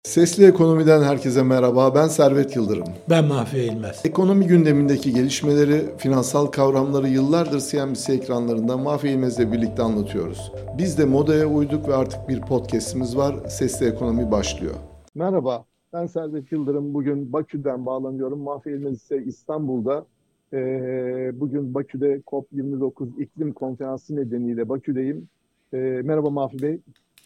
Sesli Ekonomi'den herkese merhaba. Ben Servet Yıldırım. Ben Mahfi Eğilmez. Ekonomi gündemindeki gelişmeleri, finansal kavramları yıllardır CNBC ekranlarında Mahfi Eğilmez'le birlikte anlatıyoruz. Biz de modaya uyduk ve artık bir podcast'imiz var. Sesli Ekonomi başlıyor. Merhaba, ben Servet Yıldırım. Bugün Bakü'den bağlanıyorum. Mahfi Eğilmez ise İstanbul'da. Bugün Bakü'de COP29 iklim konferansı nedeniyle Bakü'deyim. Merhaba Mahfi Bey.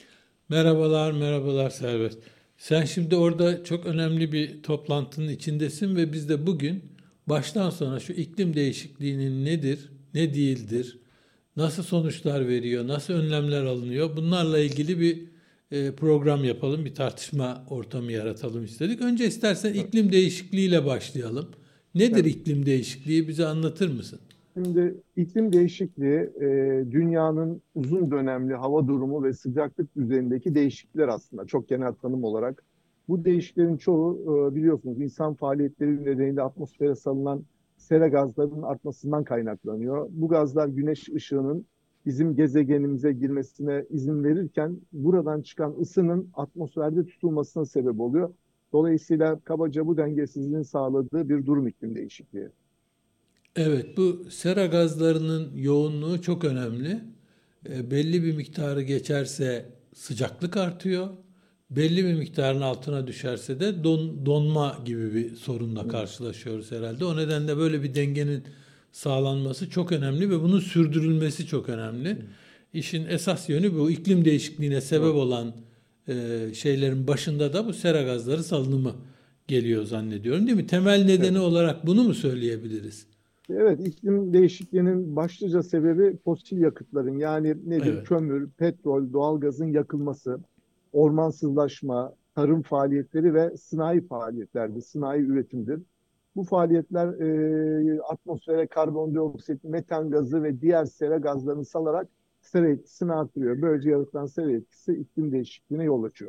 Merhabalar Servet. Sen şimdi orada çok önemli bir toplantının içindesin ve biz de bugün baştan sona şu iklim değişikliğinin nedir, ne değildir, nasıl sonuçlar veriyor, nasıl önlemler alınıyor bunlarla ilgili bir program yapalım, bir tartışma ortamı yaratalım istedik. Önce istersen iklim değişikliğiyle başlayalım. Nedir Evet. iklim değişikliği, bize anlatır mısın? Şimdi iklim değişikliği dünyanın uzun dönemli hava durumu ve sıcaklık düzeyindeki değişiklikler aslında çok genel tanım olarak. Bu değişikliklerin çoğu biliyorsunuz insan faaliyetleri nedeniyle atmosfere salınan sera gazlarının artmasından kaynaklanıyor. Bu gazlar güneş ışığının bizim gezegenimize girmesine izin verirken buradan çıkan ısının atmosferde tutulmasına sebep oluyor. Dolayısıyla kabaca bu dengesizliğin sağladığı bir durum iklim değişikliği. Evet, bu sera gazlarının yoğunluğu çok önemli. Belli bir miktarı geçerse sıcaklık artıyor. Belli bir miktarın altına düşerse de donma gibi bir sorunla karşılaşıyoruz herhalde. O nedenle böyle bir dengenin sağlanması çok önemli ve bunun sürdürülmesi çok önemli. İşin esas yönü bu. İklim değişikliğine sebep Doğru. olan şeylerin başında da bu sera gazları salınımı geliyor zannediyorum, değil mi? Temel nedeni Evet. olarak bunu mu söyleyebiliriz? Evet, iklim değişikliğinin başlıca sebebi fosil yakıtların yani nedir? Evet. Kömür, petrol, doğalgazın yakılması, ormansızlaşma, tarım faaliyetleri ve sanayi faaliyetlerdir, sanayi üretimdir. Bu faaliyetler atmosfere karbondioksit, metan gazı ve diğer sera gazlarını salarak sera etkisini artırıyor. Böylece yaratılan sera etkisi iklim değişikliğine yol açıyor.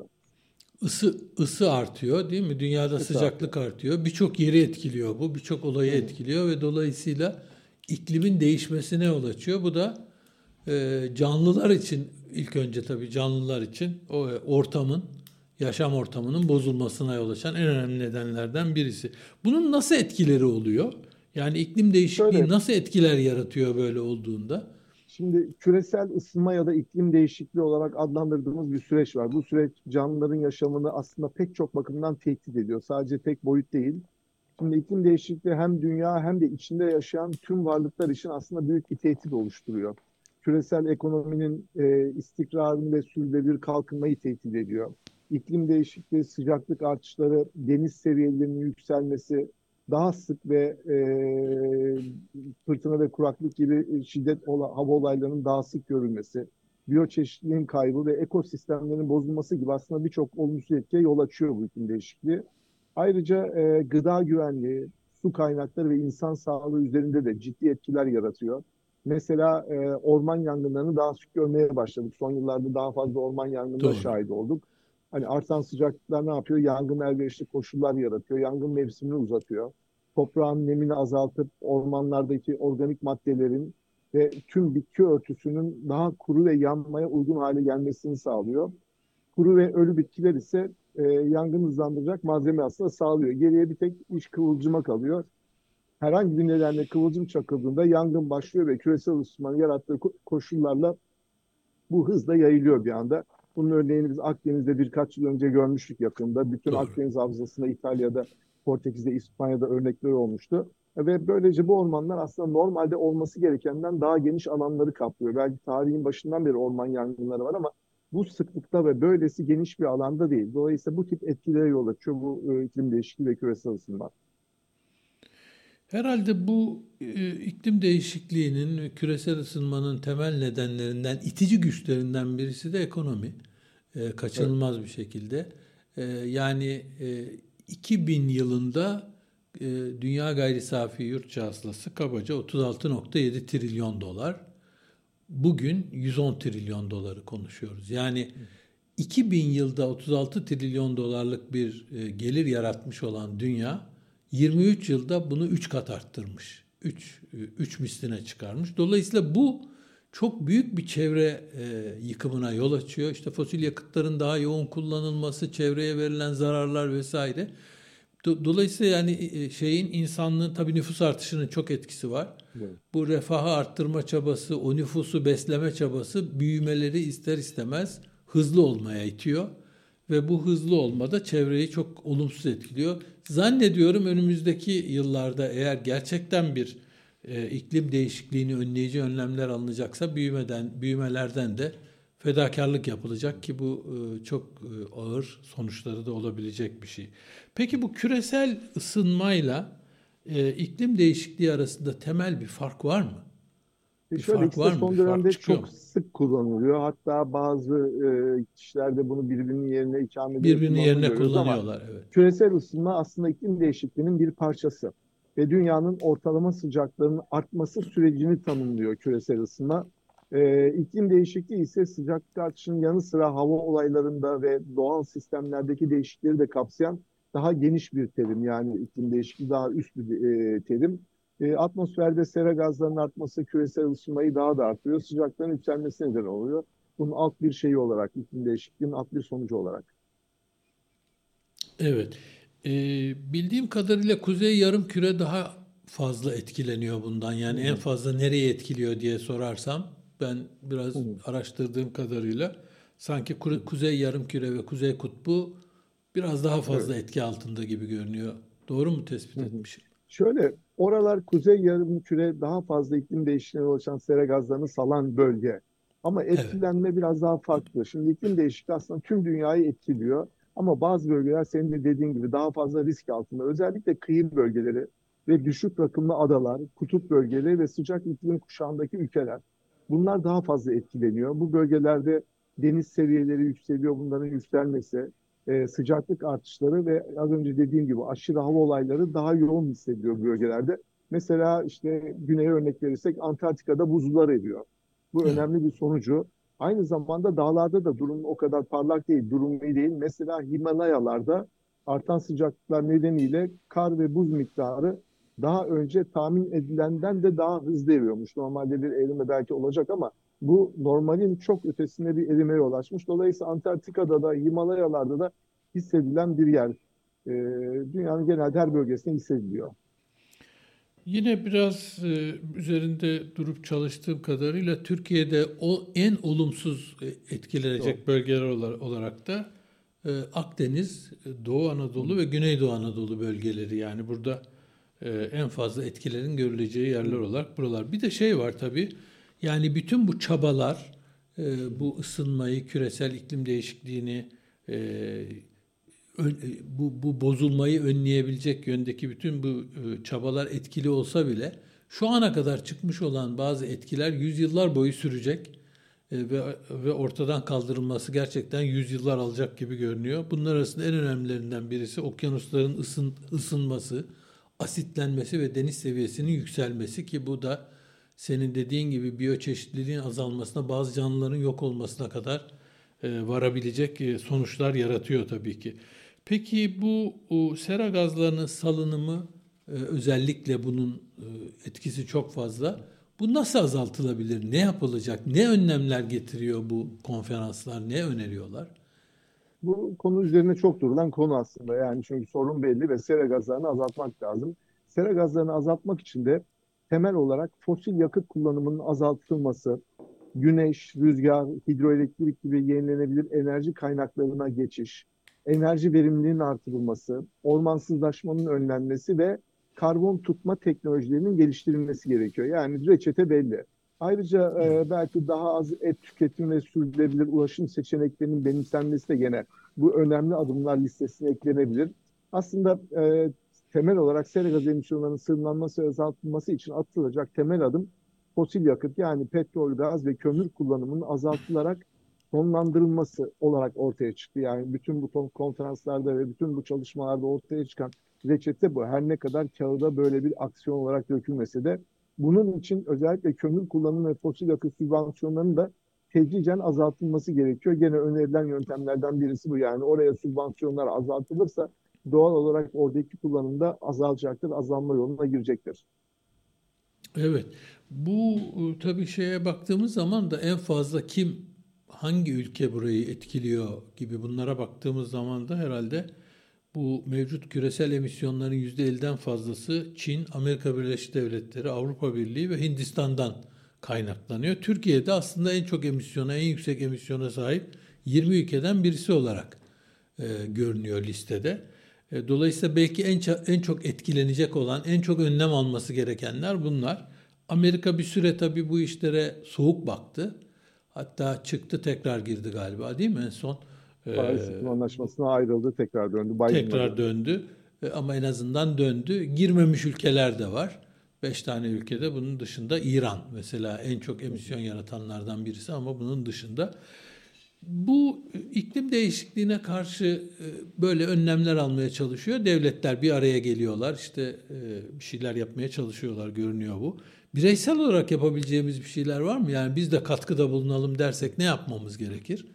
Isı artıyor, değil mi? Dünyada Isı artıyor. sıcaklık artıyor. Birçok yeri etkiliyor bu. Birçok olayı Hı hı. etkiliyor ve dolayısıyla iklimin değişmesine yol açıyor. Bu da canlılar için, ilk önce tabii canlılar için o ortamın, yaşam ortamının bozulmasına yol açan en önemli nedenlerden birisi. Bunun nasıl etkileri oluyor? Yani iklim değişikliği Şöyle, nasıl etkiler yaratıyor böyle olduğunda? şimdi küresel ısınma ya da iklim değişikliği olarak adlandırdığımız bir süreç var. Bu süreç canlıların yaşamını aslında pek çok bakımdan tehdit ediyor. Sadece tek boyut değil. Şimdi iklim değişikliği hem dünya hem de içinde yaşayan tüm varlıklar için aslında büyük bir tehdit oluşturuyor. Küresel ekonominin istikrarını ve sürdürülebilir kalkınmayı tehdit ediyor. İklim değişikliği, sıcaklık artışları, deniz seviyelerinin yükselmesi, daha sık ve fırtına ve kuraklık gibi hava olaylarının daha sık görülmesi, biyoçeşitliliğin kaybı ve ekosistemlerin bozulması gibi aslında birçok olumsuz etkiye yol açıyor bu iklim değişikliği. Ayrıca gıda güvenliği, su kaynakları ve insan sağlığı üzerinde de ciddi etkiler yaratıyor. Mesela orman yangınlarını daha sık görmeye başladık. Son yıllarda daha fazla orman yangınına Doğru. şahit olduk. Hani artan sıcaklıklar ne yapıyor? Yangın elverişli koşullar yaratıyor. Yangın mevsimini uzatıyor. Toprağın nemini azaltıp ormanlardaki organik maddelerin ve tüm bitki örtüsünün daha kuru ve yanmaya uygun hale gelmesini sağlıyor. Kuru ve ölü bitkiler ise yangın hızlandıracak malzeme aslında sağlıyor. Geriye bir tek iş kıvılcıma kalıyor. Herhangi bir nedenle kıvılcım çakıldığında yangın başlıyor ve küresel ısınmanın yarattığı koşullarla bu hızla yayılıyor bir anda. Bunun örneğini biz Akdeniz'de birkaç yıl önce görmüştük yakında. Bütün Doğru. Akdeniz havzasında İtalya'da, Portekiz'de, İspanya'da örnekleri olmuştu. Ve böylece bu ormanlar aslında normalde olması gerekenden daha geniş alanları kaplıyor. Belki tarihin başından beri orman yangınları var ama bu sıklıkta ve böylesi geniş bir alanda değil. Dolayısıyla bu tip etkilere yol açıyor bu iklim değişikliği ve küresel ısınma. Herhalde bu iklim değişikliğinin, küresel ısınmanın temel nedenlerinden, itici güçlerinden birisi de ekonomi. Evet. Kaçınılmaz bir şekilde. Yani 2000 yılında dünya gayri safi yurt hasılası kabaca 36,7 trilyon dolar. Bugün 110 trilyon doları konuşuyoruz. Yani 2000 yılda 36 trilyon dolarlık bir gelir yaratmış olan dünya 23 yılda bunu 3 kat arttırmış. 3 misline çıkarmış. Dolayısıyla bu çok büyük bir çevre yıkımına yol açıyor. İşte fosil yakıtların daha yoğun kullanılması, çevreye verilen zararlar vesaire. Dolayısıyla yani şeyin insanlığın tabii nüfus artışının çok etkisi var. Evet. Bu refahı arttırma çabası, o nüfusu besleme çabası büyümeleri ister istemez hızlı olmaya itiyor. Ve bu hızlı olma da çevreyi çok olumsuz etkiliyor. Zannediyorum önümüzdeki yıllarda eğer gerçekten bir iklim değişikliğini önleyici önlemler alınacaksa büyümelerden de fedakarlık yapılacak ki bu çok ağır sonuçları da olabilecek bir şey. Peki bu küresel ısınmayla iklim değişikliği arasında temel bir fark var mı? Bir Şöyle fark ikisi de var mı? Bir son fark dönemde çıkıyor çok mu? sık kullanılıyor. Hatta bazı kişiler de bunu birbirinin yerine ikame ederek Birbirini kullandığını yerine görüyoruz ama kullanıyorlar, evet. küresel ısınma aslında iklim değişikliğinin bir parçası ve dünyanın ortalama sıcaklığının artması sürecini tanımlıyor küresel ısınma. İklim değişikliği ise sıcaklık artışının yanı sıra hava olaylarında ve doğal sistemlerdeki değişiklikleri de kapsayan daha geniş bir terim. Yani iklim değişikliği daha üst bir terim. Atmosferde sera gazlarının artması küresel ısınmayı daha da artırıyor. Sıcaklığın yükselmesi neden oluyor. Bunun alt bir şeyi olarak, iklim değişikliğinin alt bir sonucu olarak. Evet. Bildiğim kadarıyla Kuzey Yarımküre daha fazla etkileniyor bundan. Hı Yani en hı. fazla nereye etkiliyor diye sorarsam ben biraz Hı hı. araştırdığım kadarıyla sanki Hı hı. Kuzey Yarımküre ve Kuzey Kutbu biraz daha Evet. fazla etki altında gibi görünüyor. Doğru mu Hı tespit hı. etmişim? Şöyle, oralar kuzey yarımküre daha fazla iklim değişikliğine oluşan sera gazlarını salan bölge. Ama Evet. etkilenme biraz daha farklı. Şimdi iklim değişikliği aslında tüm dünyayı etkiliyor. Ama bazı bölgeler senin de dediğin gibi daha fazla risk altında. Özellikle kıyı bölgeleri ve düşük rakımlı adalar, kutup bölgeleri ve sıcak iklim kuşağındaki ülkeler. Bunlar daha fazla etkileniyor. Bu bölgelerde deniz seviyeleri yükseliyor. Bunların yükselmesi, sıcaklık artışları ve az önce dediğim gibi aşırı hava olayları daha yoğun hissediliyor bu bölgelerde. Mesela işte güneye örnek verirsek Antarktika'da buzullar eriyor. Bu Evet. önemli bir sonucu. Aynı zamanda dağlarda da durum o kadar parlak değil, durum iyi değil. Mesela Himalayalarda artan sıcaklıklar nedeniyle kar ve buz miktarı daha önce tahmin edilenden de daha hızlı eriyormuş. Normalde bir erime belki olacak ama bu normalin çok ötesinde bir erimeye yol açmış. Dolayısıyla Antarktika'da da Himalayalarda da hissedilen bir yer. Dünyanın genelde her bölgesinde hissediliyor. Yine biraz üzerinde durup çalıştığım kadarıyla Türkiye'de o en olumsuz Doğru. etkilenecek bölgeler olarak da Akdeniz, Doğu Hı Anadolu ve Güneydoğu Anadolu bölgeleri yani burada en fazla etkilerin görüleceği yerler hı. olarak buralar. Bir de şey var tabii yani bütün bu çabalar bu ısınmayı, küresel iklim değişikliğini e, bu bozulmayı önleyebilecek yöndeki bütün bu çabalar etkili olsa bile şu ana kadar çıkmış olan bazı etkiler yüzyıllar boyu sürecek ve ortadan kaldırılması gerçekten yüzyıllar alacak gibi görünüyor. Bunlar arasında en önemlilerinden birisi okyanusların ısınması, asitlenmesi ve deniz seviyesinin yükselmesi ki bu da senin dediğin gibi biyoçeşitliliğin azalmasına, bazı canlıların yok olmasına kadar varabilecek sonuçlar yaratıyor tabii ki. Peki bu sera gazlarının salınımı özellikle bunun etkisi çok fazla. Bu nasıl azaltılabilir? Ne yapılacak? Ne önlemler getiriyor bu konferanslar? Ne öneriyorlar? Bu konu üzerine çok durulan konu aslında. Yani çünkü sorun belli ve sera gazlarını azaltmak lazım. Sera gazlarını azaltmak için de temel olarak fosil yakıt kullanımının azaltılması, güneş, rüzgar, hidroelektrik gibi yenilenebilir enerji kaynaklarına geçiş, enerji verimliliğinin artırılması, ormansızlaşmanın önlenmesi ve karbon tutma teknolojilerinin geliştirilmesi gerekiyor. Yani reçete belli. Ayrıca belki daha az et tüketimi ve sürdürülebilir ulaşım seçeneklerinin benimsenmesi de gene bu önemli adımlar listesine eklenebilir. Aslında temel olarak sera gazı emisyonlarının sınırlanması ve azaltılması için atılacak temel adım fosil yakıt yani petrol, gaz ve kömür kullanımının azaltılarak sonlandırılması olarak ortaya çıktı. Yani bütün bu konferanslarda ve bütün bu çalışmalarda ortaya çıkan reçete bu. Her ne kadar kağıda böyle bir aksiyon olarak dökülmese de bunun için özellikle kömür kullanımı ve fosil yakıt sübvansiyonlarının da tedricen azaltılması gerekiyor. Gene önerilen yöntemlerden birisi bu. Yani oraya sübvansiyonlar azaltılırsa doğal olarak oradaki kullanım da azalacaktır, azalma yoluna girecektir. Evet. Bu tabii şeye baktığımız zaman da en fazla kim, hangi ülke burayı etkiliyor gibi bunlara baktığımız zaman da herhalde bu mevcut küresel emisyonların %50'den fazlası Çin, Amerika Birleşik Devletleri, Avrupa Birliği ve Hindistan'dan kaynaklanıyor. Türkiye'de aslında en çok emisyona, en yüksek emisyona sahip 20 ülkeden birisi olarak görünüyor listede. Dolayısıyla belki en çok etkilenecek olan, en çok önlem alması gerekenler bunlar. Amerika bir süre tabii bu işlere soğuk baktı. Hatta çıktı tekrar girdi galiba, değil mi en son? Paris İklim Anlaşması'na ayrıldı, tekrar döndü. Biden'la Tekrar döndü. döndü. Ama en azından döndü. Girmemiş ülkeler de var. 5 tane ülkede, bunun dışında İran mesela en çok emisyon yaratanlardan birisi, ama bunun dışında bu iklim değişikliğine karşı böyle önlemler almaya çalışıyor. Devletler bir araya geliyorlar. İşte bir şeyler yapmaya çalışıyorlar, görünüyor bu. Bireysel olarak yapabileceğimiz bir şeyler var mı? Yani biz de katkıda bulunalım dersek ne yapmamız gerekir?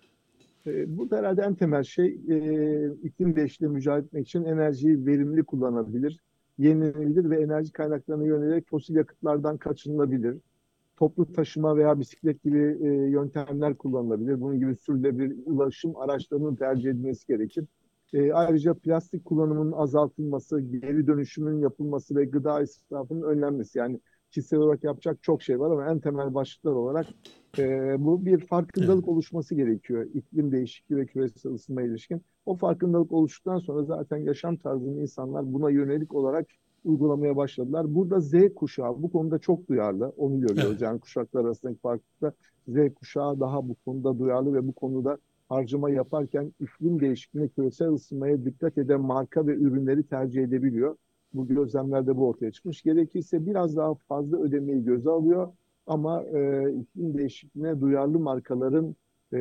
Burada herhalde en temel şey, iklim değişikliğiyle mücadele etmek için enerjiyi verimli kullanabilir, yenilenebilir ve enerji kaynaklarına yönelik fosil yakıtlardan kaçınılabilir. Toplu taşıma veya bisiklet gibi yöntemler kullanılabilir. Bunun gibi sürülebilir ulaşım araçlarının tercih edilmesi gerekir. Ayrıca plastik kullanımının azaltılması, geri dönüşümün yapılması ve gıda israfının önlenmesi. Yani kişisel olarak yapacak çok şey var ama en temel başlıklar olarak bu bir Evet. farkındalık oluşması gerekiyor. İklim değişikliği ve küresel ısınma ilişkin. O farkındalık oluştuktan sonra zaten yaşam tarzını insanlar buna yönelik olarak uygulamaya başladılar. Burada Z kuşağı bu konuda çok duyarlı. Onu Evet. görüyoruz. Yani kuşaklar arasındaki farklılıkta Z kuşağı daha bu konuda duyarlı ve bu konuda harcama yaparken iklim değişikliğine, küresel ısınmaya dikkat eden marka ve ürünleri tercih edebiliyor. Bu gözlemlerde bu ortaya çıkmış. Gerekirse biraz daha fazla ödemeyi göze alıyor ama iklim değişikliğine duyarlı markaların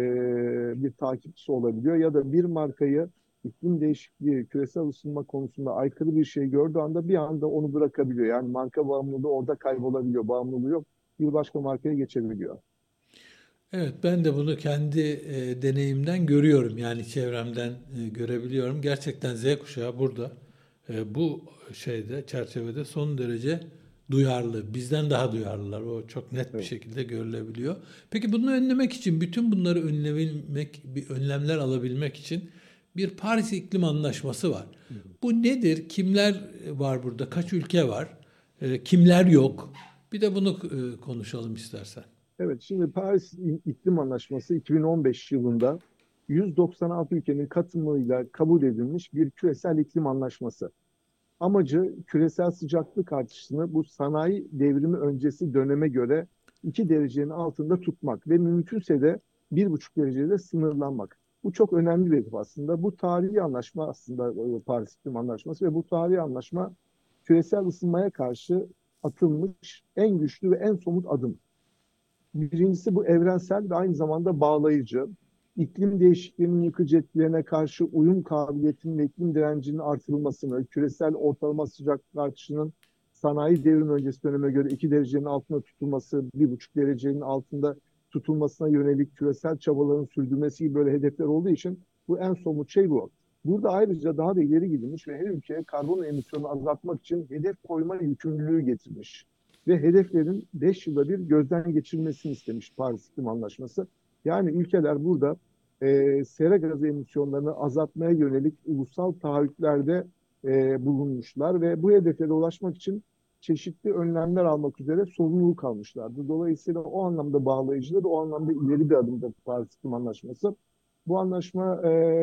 bir takipçisi olabiliyor ya da bir markayı iklim değişikliği, küresel ısınma konusunda aykırı bir şey gördüğü anda bir anda onu bırakabiliyor. Yani marka bağımlılığı orada kaybolabiliyor. Bağımlılığı yok. Bir başka markaya geçebiliyor. Evet, ben de bunu kendi deneyimden görüyorum. Yani çevremden görebiliyorum. Gerçekten Z kuşağı burada bu çerçevede son derece duyarlı. Bizden daha duyarlılar. O çok net bir Evet. şekilde görülebiliyor. Peki bunu önlemek için, bütün bunları önlemek, bir önlemler alabilmek için bir Paris İklim Anlaşması var. Bu nedir? Kimler var burada? Kaç ülke var? Kimler yok? Bir de bunu konuşalım istersen. Evet, şimdi Paris İklim Anlaşması 2015 yılında 196 ülkenin katılımıyla kabul edilmiş bir küresel iklim anlaşması. Amacı küresel sıcaklık artışını bu sanayi devrimi öncesi döneme göre 2 derecenin altında tutmak ve mümkünse de 1,5 derecede sınırlanmak. Bu çok önemli bir hedef aslında. Bu tarihi anlaşma aslında Paris İklim Anlaşması ve bu tarihi anlaşma küresel ısınmaya karşı atılmış en güçlü ve en somut adım. Birincisi bu evrensel ve aynı zamanda bağlayıcı. İklim değişikliğinin yıkıcı etkilerine karşı uyum kabiliyetinin ve iklim direncinin artırılmasını, küresel ortalama sıcaklık artışının sanayi devrimi öncesi döneme göre 2 derecenin altında tutulması, 1,5 derecenin altında tutulmasına yönelik küresel çabaların sürdürmesi gibi böyle hedefler olduğu için bu en somut şey bu. Burada ayrıca daha da ileri gidilmiş ve her ülkeye karbon emisyonu azaltmak için hedef koyma yükümlülüğü getirmiş ve hedeflerin 5 yılda bir gözden geçirilmesini istemiş Paris İklim Anlaşması. Yani ülkeler burada sera gazı emisyonlarını azaltmaya yönelik ulusal taahhütlerde bulunmuşlar ve bu hedeflere ulaşmak için çeşitli önlemler almak üzere sorumluluk almışlardı. Dolayısıyla o anlamda bağlayıcıdır, o anlamda ileri bir adımdır Paris İklim Anlaşması. Bu anlaşma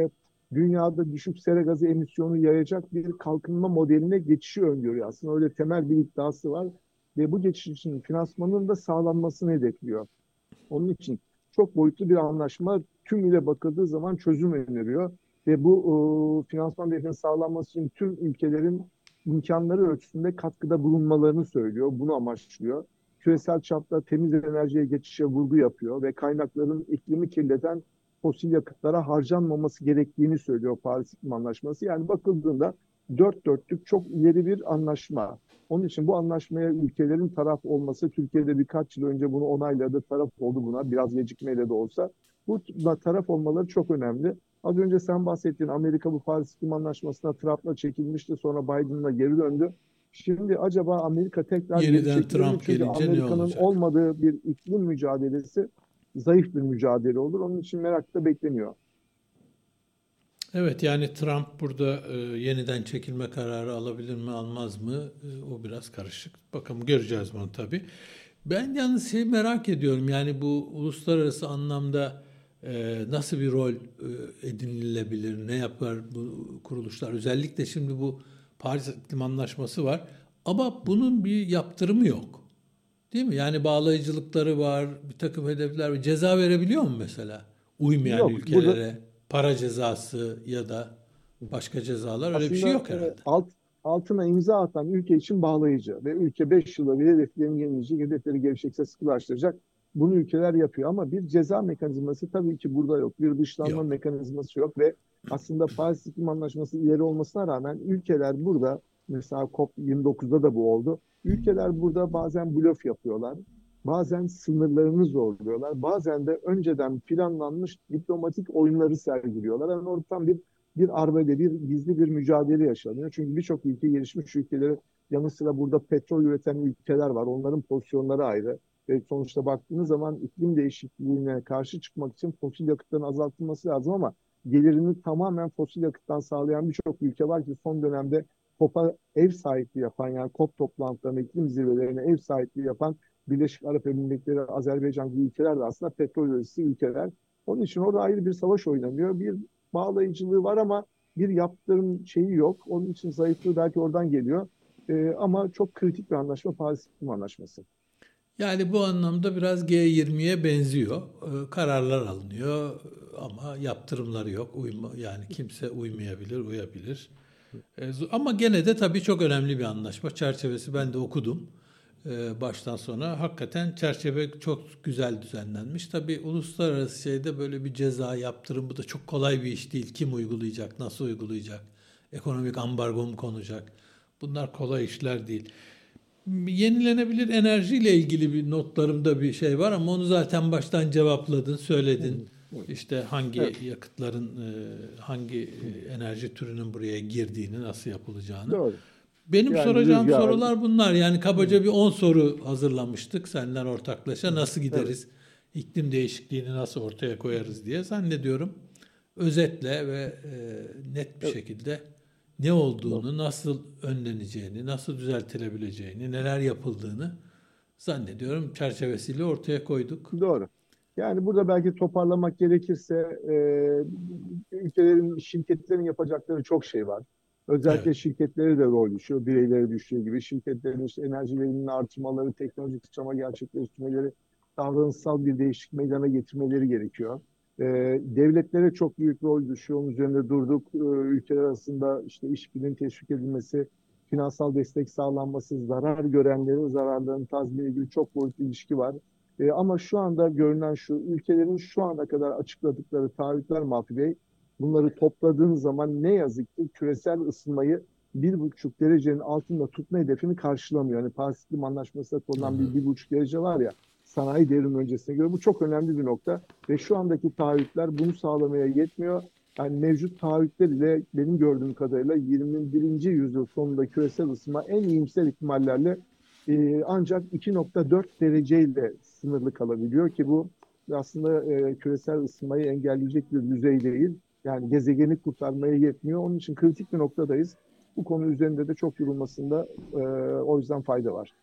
dünyada düşük sera gazı emisyonu yayacak bir kalkınma modeline geçişi öngörüyor. Aslında öyle temel bir iddiası var ve bu geçiş için finansmanın da sağlanmasını hedefliyor. Onun için çok boyutlu bir anlaşma tümüyle bakıldığı zaman çözüm öneriyor ve bu finansman hedefinin sağlanması için tüm ülkelerin imkanları ölçüsünde katkıda bulunmalarını söylüyor. Bunu amaçlıyor. Küresel çapta temiz enerjiye geçişe vurgu yapıyor ve kaynakların iklimi kirleten fosil yakıtlara harcanmaması gerektiğini söylüyor Paris İklim Anlaşması. Yani bakıldığında dört dörtlük çok ileri bir anlaşma. Onun için bu anlaşmaya ülkelerin taraf olması, Türkiye'de birkaç yıl önce bunu onayladı, taraf oldu buna, biraz gecikmeyle de olsa. Bu taraf olmaları çok önemli. Az önce sen bahsettiğin Amerika bu Paris İklim Anlaşması'na Trump'la çekilmişti, sonra Biden'la geri döndü. Şimdi acaba Amerika tekrar geri Yeniden çekilir mi? Trump Çünkü gelince ne Amerika'nın olacak? olmadığı bir iklim mücadelesi zayıf bir mücadele olur. Onun için merakla bekleniyor. Evet, yani Trump burada yeniden çekilme kararı alabilir mi almaz mı? O biraz karışık. Bakalım, göreceğiz bunu tabii. Ben yalnız merak ediyorum, yani bu uluslararası anlamda nasıl bir rol edinilebilir, ne yapar bu kuruluşlar? Özellikle şimdi bu Paris İklim Anlaşması var ama bunun bir yaptırımı yok. Değil mi? Yani bağlayıcılıkları var, bir takım hedefler var. Ceza verebiliyor mu mesela? Uymayan Yok, burada ülkelere para cezası ya da başka cezalar, öyle bir şey aslında yok herhalde. altına imza atan ülke için bağlayıcı ve ülke 5 yılda bir hedeflerini yenileyecek, hedefleri gevşekse sıkılaştıracak. Bunu ülkeler yapıyor ama bir ceza mekanizması tabii ki burada yok. Bir dışlanma Yok. mekanizması yok ve aslında Paris İklim Anlaşması ileri olmasına rağmen ülkeler burada, mesela COP29'da da bu oldu. Ülkeler burada bazen blöf yapıyorlar. Bazen sınırlarını zorluyorlar. Bazen de önceden planlanmış diplomatik oyunları sergiliyorlar. Yani ortam bir arbede, bir gizli bir mücadele yaşanıyor. Çünkü birçok ülke, gelişmiş ülkeleri yanı sıra burada petrol üreten ülkeler var. Onların pozisyonları ayrı. Ve sonuçta baktığınız zaman iklim değişikliğine karşı çıkmak için fosil yakıtların azaltılması lazım ama gelirini tamamen fosil yakıttan sağlayan birçok ülke var ki son dönemde COP'a ev sahipliği yapan, yani COP toplantılarına, iklim zirvelerine ev sahipliği yapan Birleşik Arap Emirlikleri, Azerbaycan gibi ülkeler de aslında petrol üreticisi ülkeler. Onun için orada ayrı bir savaş oynanıyor. Bir bağlayıcılığı var ama bir yaptırım şeyi yok. Onun için zayıflığı belki oradan geliyor. Ama çok kritik bir anlaşma Paris İklim Anlaşması. Yani bu anlamda biraz G20'ye benziyor. Kararlar alınıyor ama yaptırımları yok. Yani kimse uymayabilir, uyabilir. Ama gene de tabii çok önemli bir anlaşma. Çerçevesi ben de okudum. Baştan sona hakikaten çerçeve çok güzel düzenlenmiş. Tabii uluslararası şeyde böyle bir ceza yaptırım, bu da çok kolay bir iş değil. Kim uygulayacak, nasıl uygulayacak, ekonomik ambargo mu konacak? Bunlar kolay işler değil. Yenilenebilir enerjiyle ilgili bir notlarımda bir şey var ama onu zaten baştan cevapladın, Hı söyledin. hı. Evet. İşte hangi Evet. yakıtların, hangi enerji türünün buraya girdiğini, nasıl yapılacağını. Doğru. Benim Yani soracağım rüzgar. sorular bunlar. Yani Hı. kabaca bir 10 soru hazırlamıştık senden ortaklaşa. Nasıl Evet. gideriz, iklim değişikliğini nasıl ortaya koyarız diye. Zannediyorum özetle ve net bir Evet. şekilde ne olduğunu, nasıl önleneceğini, nasıl düzeltilebileceğini, neler yapıldığını zannediyorum çerçevesiyle ortaya koyduk. Doğru. Yani burada belki toparlamak gerekirse ülkelerin, şirketlerin yapacakları çok şey var. Evet. Özellikle şirketlere de rol düşüyor, bireylere düştüğü gibi. Şirketlerin işte enerji verimini artırmaları, teknolojik sıçrama gerçekleştirmeleri, davranışsal bir değişiklik meydana getirmeleri gerekiyor. Devletlere çok büyük rol düşüyor. Onun üzerinde durduk. Ülkeler arasında işte işbirliğinin teşvik edilmesi, finansal destek sağlanması, zarar görenlerin zararlarını tazmin ilgili çok boyutlu ilişki var. Ama şu anda görünen şu, ülkelerin şu ana kadar açıkladıkları taahhütler Mahfi Bey, bunları topladığın zaman ne yazık ki küresel ısınmayı 1,5 derecenin altında tutma hedefini karşılamıyor. Yani Paris İklim Anlaşması'nda konulan bir Anladım. 1,5 derece var ya, sanayi devrimi öncesine göre bu çok önemli bir nokta. Ve şu andaki taahhütler bunu sağlamaya yetmiyor. Yani mevcut taahhütler ile benim gördüğüm kadarıyla 21. yüzyıl sonunda küresel ısınma en iyimser ihtimallerle ancak 2,4 dereceyle sınırlı kalabiliyor ki bu aslında küresel ısınmayı engelleyecek bir düzey değil. Yani gezegeni kurtarmaya yetmiyor. Onun için kritik bir noktadayız. Bu konu üzerinde de çok durulmasında o yüzden fayda var.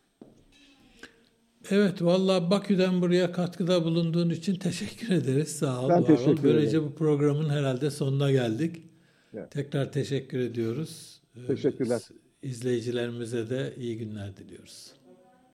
Evet, vallahi Bakü'den buraya katkıda bulunduğun için teşekkür ederiz. Sağ ol, Ben var ol. teşekkür Böylece ederim. bu programın herhalde sonuna geldik. Evet, Tekrar teşekkür ediyoruz. teşekkürler. İzleyicilerimize de iyi günler diliyoruz.